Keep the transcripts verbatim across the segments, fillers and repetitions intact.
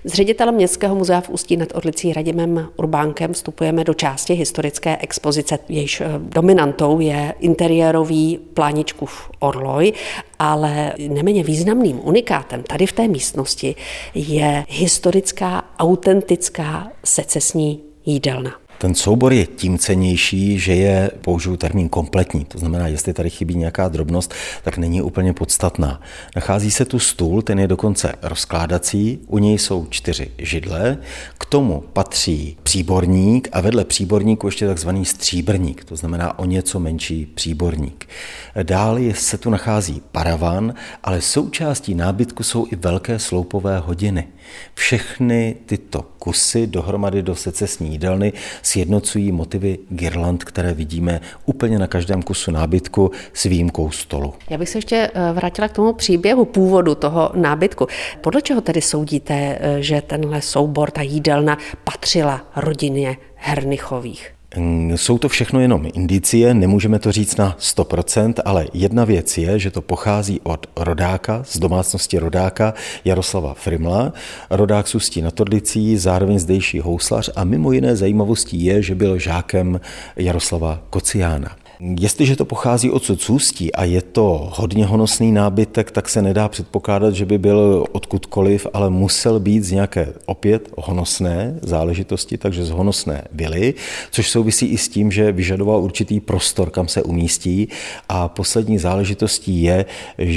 S ředitelem Městského muzea v Ústí nad Orlicí Radimem Urbánkem vstupujeme do části historické expozice. Jejíž dominantou je interiérový Pláničkův orloj, ale neméně významným unikátem tady v té místnosti je historická, autentická secesní jídelna. Ten soubor je tím cennější, že je, použiju termín, kompletní. To znamená, jestli tady chybí nějaká drobnost, tak není úplně podstatná. Nachází se tu stůl, ten je dokonce rozkládací, u něj jsou čtyři židle, k tomu patří příborník a vedle příborníku ještě takzvaný stříbrník, to znamená o něco menší příborník. Dále se tu nachází paravan, ale součástí nábytku jsou i velké sloupové hodiny. Všechny tyto kusy dohromady do secesní jídelny sjednocují motivy girland, které vidíme úplně na každém kusu nábytku s výjimkou stolu. Já bych se ještě vrátila k tomu příběhu původu toho nábytku. Podle čeho tedy soudíte, že tenhle soubor, ta jídelna patřila rodině Hernichových? Jsou to všechno jenom indicie, nemůžeme to říct na sto procent, ale jedna věc je, že to pochází od rodáka, z domácnosti rodáka Jaroslava Frimla. Rodák z Ústí nad Orlicí, zároveň zdejší houslař a mimo jiné zajímavostí je, že byl žákem Jaroslava Kociána. Jestliže to pochází odsud z Ústí a je to hodně honosný nábytek, tak se nedá předpokládat, že by byl odkudkoliv, ale musel být z nějaké opět honosné záležitosti, takže z honosné vily, což souvisí i s tím, že vyžadoval určitý prostor, kam se umístí. A poslední záležitostí je,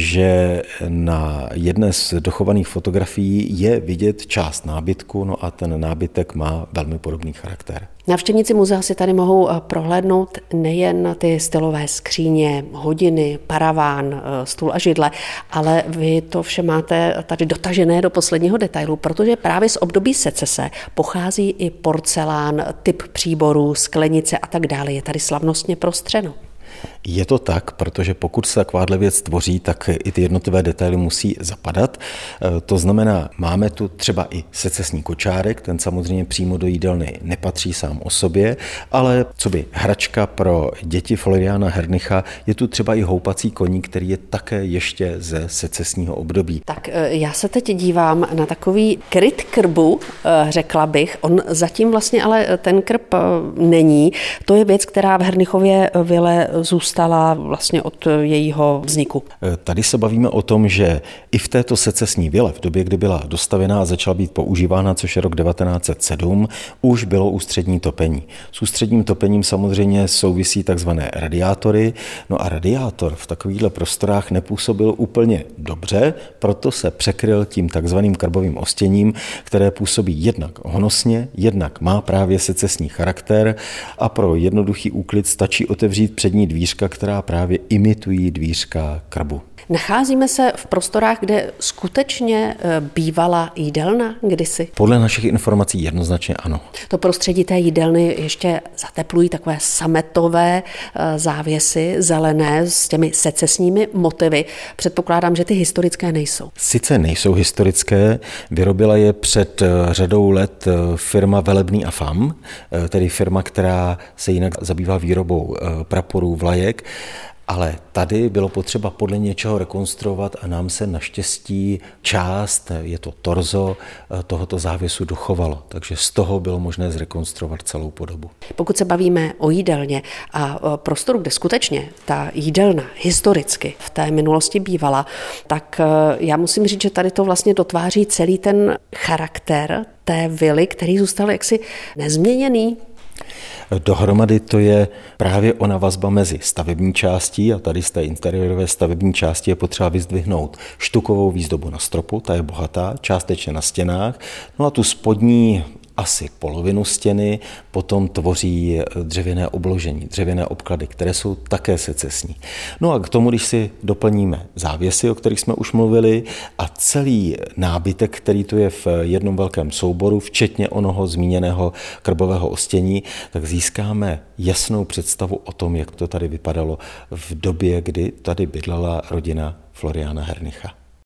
že na jedné z dochovaných fotografií je vidět část nábytku, no a ten nábytek má velmi podobný charakter. Návštěvníci muzea si tady mohou prohlédnout nejen ty stylové skříně, hodiny, paraván, stůl a židle, ale vy to vše máte tady dotažené do posledního detailu, protože právě z období secese pochází i porcelán, typ příborů, sklenice a tak dále. Je tady slavnostně prostřeno. Je to tak, protože pokud se takováhle věc tvoří, tak i ty jednotlivé detaily musí zapadat. To znamená, máme tu třeba i secesní kočárek, ten samozřejmě přímo do jídelny nepatří sám o sobě, ale co by hračka pro děti Floriána Hernicha, je tu třeba i houpací koník, který je také ještě ze secesního období. Tak já se teď dívám na takový kryt krbu, řekla bych. On zatím vlastně ale ten krb není. To je věc, která v Hernichově vile zůstala vlastně od jejího vzniku. Tady se bavíme o tom, že i v této secesní vile, v době, kdy byla dostavěná a začala být používána, což je rok devatenáct set sedm, už bylo ústřední topení. S ústředním topením samozřejmě souvisí takzvané radiátory, no a radiátor v takovýchto prostorách nepůsobil úplně dobře, proto se překryl tím takzvaným krbovým ostěním, které působí jednak honosně, jednak má právě secesní charakter a pro jednoduchý úklid stačí otevřít přední dvířka, která právě imitují dvířka krbu. Nacházíme se v prostorách, kde skutečně bývala jídelna kdysi? Podle našich informací jednoznačně ano. To prostředí té jídelny ještě zateplují takové sametové závěsy, zelené, s těmi secesními motivy. Předpokládám, že ty historické nejsou. Sice nejsou historické, vyrobila je před řadou let firma Velebný a Fam, tedy firma, která se jinak zabývá výrobou praporů, vlajek, ale tady bylo potřeba podle něčeho rekonstruovat a nám se naštěstí část, je to torzo, tohoto závěsu dochovalo. Takže z toho bylo možné zrekonstruovat celou podobu. Pokud se bavíme o jídelně a prostoru, kde skutečně ta jídelna historicky v té minulosti bývala, tak já musím říct, že tady to vlastně dotváří celý ten charakter té vily, který zůstal jaksi nezměněný. Dohromady to je právě ona vazba mezi stavební částí a tady z té interiérové stavební části je potřeba vyzdvihnout štukovou výzdobu na stropu, ta je bohatá, částečně na stěnách, no a tu spodní asi polovinu stěny potom tvoří dřevěné obložení, dřevěné obklady, které jsou také secesní. No a k tomu, když si doplníme závěsy, o kterých jsme už mluvili, a celý nábytek, který tu je v jednom velkém souboru, včetně onoho zmíněného krbového ostění, tak získáme jasnou představu o tom, jak to tady vypadalo v době, kdy tady bydlela rodina Floriána Hernicha.